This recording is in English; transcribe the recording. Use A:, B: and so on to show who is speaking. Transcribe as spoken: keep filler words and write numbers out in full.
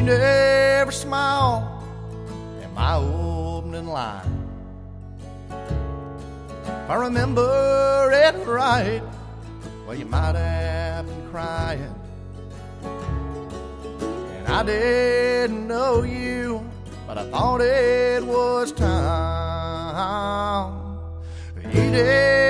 A: you never smiled in my opening line. If I remember it right, well, you might have been crying. And I didn't know you, but I thought it was time. You did